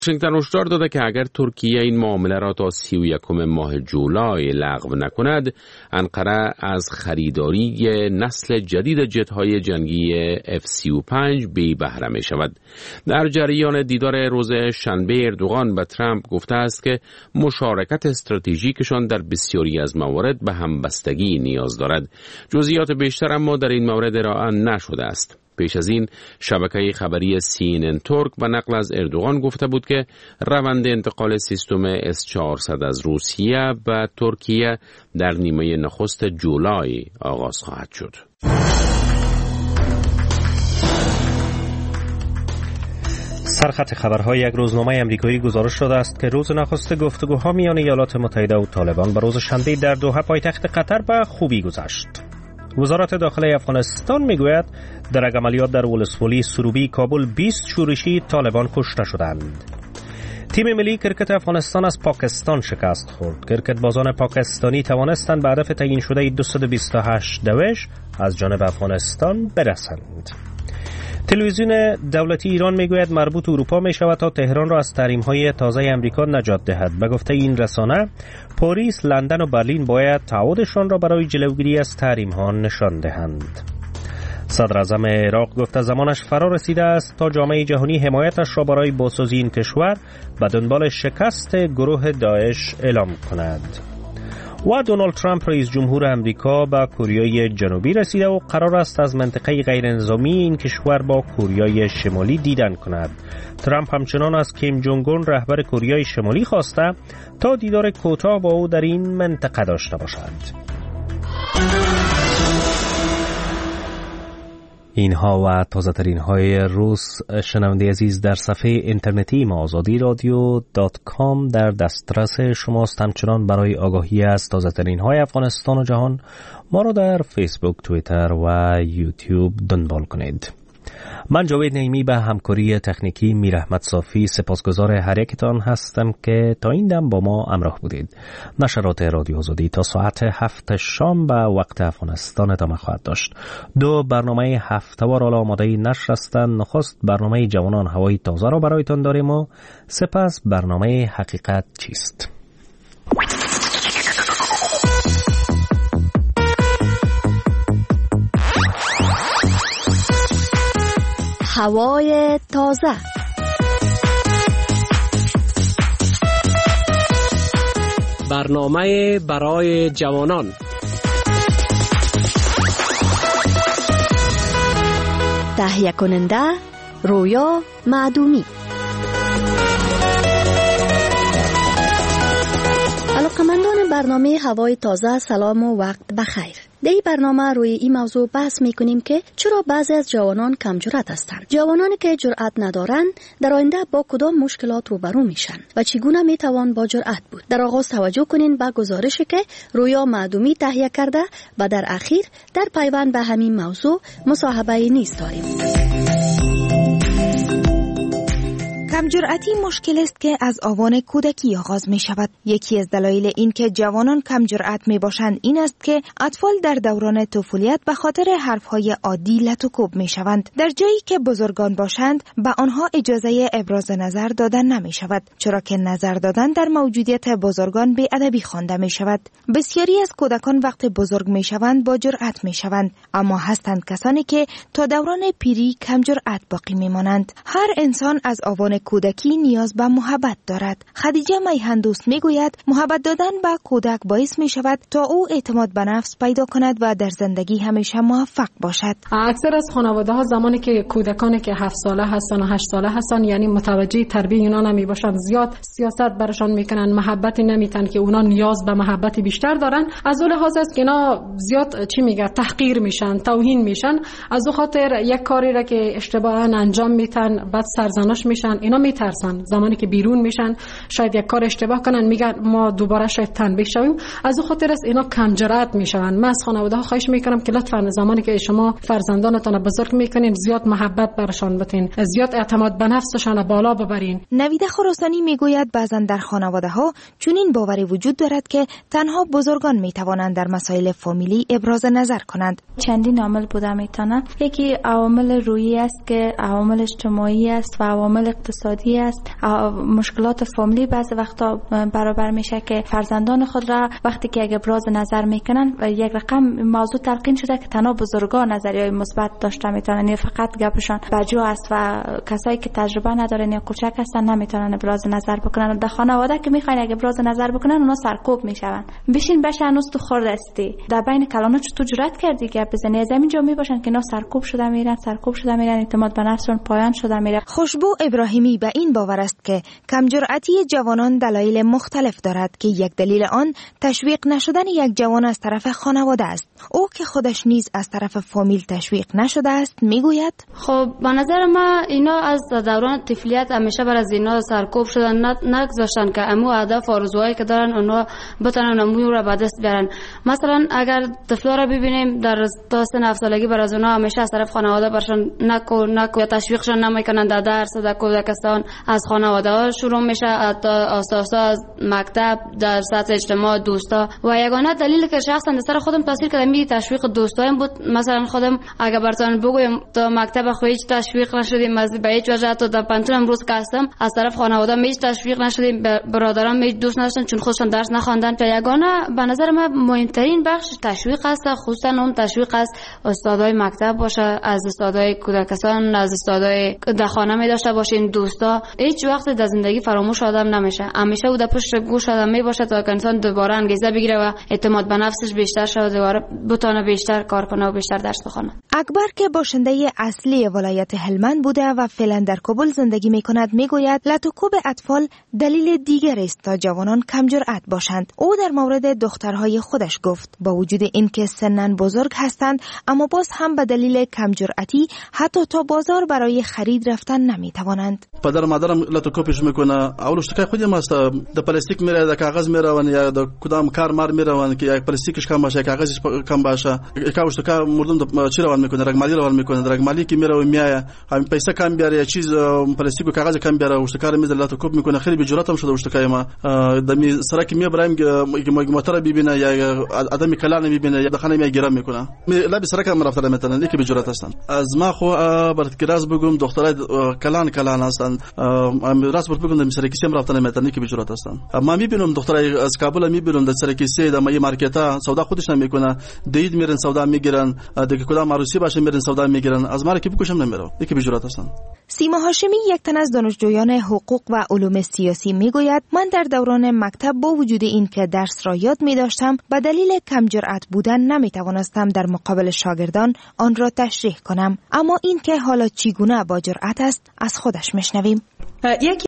واشنگتن هشدار داده که اگر ترکیه این معامله را تا 31 ماه جولای لغو نکند، انقره از خریداری نسل جدید جت‌های جنگی F-35 بی بهره می شود. در جریان دیدار روز شنبه اردوغان به ترامپ گفته است که مشارکت استراتژیکشان در بسیاری از موارد به همبستگی نیاز دارد. جزئیات بیشتر اما در این مورد ارائه نشده است. پیش از این شبکه خبری CNN ترک به نقل از اردوغان گفته بود که روند انتقال سیستم S-400 از روسیه به ترکیه در نیمه نخست جولای آغاز خواهد شد. سرخط خبرهای یک روزنامه امریکایی گزارش شده است که روز نخست گفتگوها میان ایالات متحده و طالبان به روز شنبه در دوحه پایتخت قطر به خوبی گذشت. وزارت داخلی افغانستان میگوید در یک عملیات در ولسوالی سروبی کابل 20 شورشی طالبان کشته شدند. تیم ملی کرکت افغانستان از پاکستان شکست خورد. کرکت بازان پاکستانی توانستند به هدف تعیین شده 228 دوش از جانب افغانستان برسند. تلویزیون دولتی ایران میگوید مربوط اروپا می شود تا تهران را از تحریم‌های تازه امریکا نجات دهد. به گفته این رسانه، پاریس، لندن و برلین باید تعهدشان را برای جلوگیری از تحریم‌ها نشان دهند. صدر اعظم عراق گفته زمانش فرا رسیده است تا جامعه جهانی حمایتش را برای بازسازی این کشور به دنبال شکست گروه داعش اعلام کند. و دونالد ترامپ رئیس جمهور امریکا به کوریای جنوبی رسیده و قرار است از منطقه غیر نظامی این کشور با کوریای شمالی دیدن کند. ترامپ همچنان از کیم جونگ اون رهبر کوریای شمالی خواسته تا دیدار کوتاه با او در این منطقه داشته باشد. اینها و تازه ترین های روز شنونده عزیز در صفحه اینترنتی ما azadiradyo.com در دسترس شماست. همچنان برای آگاهی از تازه ترین های افغانستان و جهان ما را در فیسبوک، توییتر و یوتیوب دنبال کنید. من جاوید نعیمی به همکاری تکنیکی میر احمد صافی سپاسگزار هر یکتان هستم که تا این دم با ما همراه بودید. نشرات رادیو آزادی تا ساعت 7 شام به وقت افغانستان ادامه خواهد داشت. دو برنامه هفته‌وار آماده نشر هستند. نخست برنامه جوانان هوای تازه را برایتان داریم و سپس برنامه حقیقت چیست. هوای تازه. برنامه برای جوانان. تهیه کننده رویا معدومی. علاقمندان برنامه هوای تازه سلام و وقت بخیر. در این برنامه روی این موضوع بحث میکنیم که چرا بعضی از جوانان کم جرأت هستند. جوانانی که جرأت ندارند در آینده با کدام مشکلات روبرو میشن و چگونه میتوان با جرأت بود. در آغاز توجه کنین به گزارشی که رویا معدومی تهیه کرده و در اخیر در پیوند به همین موضوع مصاحبه نیز داریم. کم جرأتی مشکل است که از آوان کودکی آغاز می شود. یکی از دلایل این که جوانان کم جرأت می باشند این است که اطفال در دوران طفولیت به خاطر حرفهای عادی لط و کوب می شوند. در جایی که بزرگان باشند به آنها اجازه ابراز نظر دادن نمی شود، چرا که نظر دادن در موجودیت بزرگان بی‌ادبی خوانده می شود. بسیاری از کودکان وقت بزرگ می شوند با جرأت می شوند، اما هستند کسانی که تا دوران پیری کم جرأت باقی می مانند. هر انسان از آوان کودکی نیاز به محبت دارد. خدیجه میهندوست میگوید محبت دادن به کودک باعث می شود تا او اعتماد به نفس پیدا کند و در زندگی همیشه موفق باشد. اکثر از خانواده ها زمانی که کودکانی که 7 ساله هستن و 8 ساله هستن یعنی متوجه تربیت اونا نمی باشن، زیاد سیاست برشان میکنن، محبتی نمیتن که اونا نیاز به محبت بیشتر دارن. از اون لحاظ است که اینا زیاد تحقیر میشن، توهین میشن. از اون خاطر یک کاری را که اشتباها انجام میتن بعد سرزنش میشن. اینا میترسن زمانی که بیرون میشن شاید یک کار اشتباه کنن، میگن ما دوباره شاید تنبیه شویم. از اون خاطر است اینا کم جرأت میشن. من از خانواده ها خواهش میکنم که لطفا زمانی که شما فرزندانتون بزرگ میکنین زیاد محبت برشان بتین، زیاد اعتماد به نفسشان بالا ببرین. نویده خراسانی میگوید بعضن در خانواده ها چنین باوری وجود دارد که تنها بزرگان میتوانند در مسائل فامیلی ابراز نظر کنند. چندین عامل بوده میتونه. یکی عوامل روحی است که عوامل اجتماعی است و عوامل اقتصادی اقتصادی است، مشکلات فامیلی بعضی وقتا برابر میشه که فرزندان خود را وقتی که یک ابراز نظر میکنن یک رقم موضوع تلقین شده که تنها بزرگان نظریه مثبت داشته میتونن، یعنی فقط گپشان بجو است و کسایی که تجربه ندارن یا کوچک هستن نمیتونن ابراز نظر بکنن. در خانواده که میخواین یک ابراز نظر بکنن اونا سرکوب میشون. بشین بشه هنوز تو خورد استی در بین کلانا چطور جرأت کردی گپ بزنی؟ از همین جا میباشن که اینا سرکوب شده میرن اعتماد به نفسشون پایان شده میره. خوشبو ابراهیمی به این باور است که کم جرأتی جوانان دلایل مختلف دارد که یک دلیل آن تشویق نشدن یک جوان از طرف خانواده است. او که خودش نیز از طرف فامیل تشویق نشده است میگوید خب به نظر من اینا از دوران طفولیت همیشه بر از اینا سرکوب شدن، نگذاشتن که امو هدف آرزوهایی که دارن اونا بتونن امو را به دست بیارن. مثلا اگر طفلا را ببینیم در تا سن 7 سالگی بر از اونا همیشه از طرف خانواده برشان نکو یا تشویقشون نمیکنن در درس و در کودکستان از خانواده ها شروع میشه، اساسا از مکتب در سطح اجتماع دوستا و یگانه دلیلی که شخصا سر خودم تاثیر کرده می تشویق دوستایم بود. مثلا خودم اگه براتون بگویم تا مکتب خو هیچ تشویق نشدیم، از به هیچ وجه تا در پنتون امروز که هستم از طرف خانواده هیچ تشویق نشدیم، برادرام هیچ دوست نداشتن چون خودشون درس نخواندن. تا یگانه به نظر من مهمترین بخش تشویق است، خصوصا اون تشویق از استادای مکتب باشه، از استادای کودکستان، از استادای در خانه می داشته باشین دوستا. هیچ وقت در زندگی فراموش آدم نمیشه، همیشه او در پشت گوش آدم می باشه تا که انسان دوباره انگیزه بگیره و اعتماد به نفسش بیشتر شه و دوباره بتونه بیشتر کار کنه و بیشتر درس بخونه. اکبر که باشنده اصلی ولایت هلمند بوده و فعلا در کابل زندگی می کند میگوید لطوکوب اطفال دلیل دیگر است تا جوانان کم جرأت باشند. او در مورد دخترهای خودش گفت با وجود اینکه سنن بزرگ هستند اما باز هم به دلیل کم جرأتی حتی تا بازار برای خرید رفتن نمی توانند. پدر مادرم لطوکوبش میکنه، اولش که خودم است در پلاستیک میره، در کاغذ میرون یا در کدام کار مار میرون که یک پلاستیکش کم باشه، کاغذش کم باشه، یکاوش تو کار مردم چی روان میکنه، رقمالی روان میکنه، رقمالی که میره و میایه همین پیسه کم بیاره یا چیز پلاستیک و کاغذ کم بیاره، وش کار میز لطوکوب میکنه. خیلی به جرأتم شده وش که ما دمی سرک میبریم که موتور ببینه یا آدمی کلان ببینه یا دخانه میگیرم میکنه، لب سرک هم رفتن مثلا یکی به جرأت هستن. از ما خو برات راز بگم دخترای کلان هستن، راست بگم سرکی سیم رفتن مثلا یکی به جرأت هستن. ما میبینم دخترای از کابل میبینم در سرکی سه در مای مارکتا سودا خودش نمیکنه، دید میرن سودا میگیرن، دیگه کدام عروسی باشه میرن سودا میگیرن، از ما کی بکشم نمیره، یکی به جرأت هستن. سیما هاشمی یک تن از دانشجویان حقوق و علوم سیاسی میگوید من در دوران مکتب با وجود این که درس را یاد می داشتم به دلیل کم جرأت بودن نمی توانستم در مقابل شاگردان آن را تشریح کنم، اما این که حالا چگونه با جرأت است از خودش میشنویم.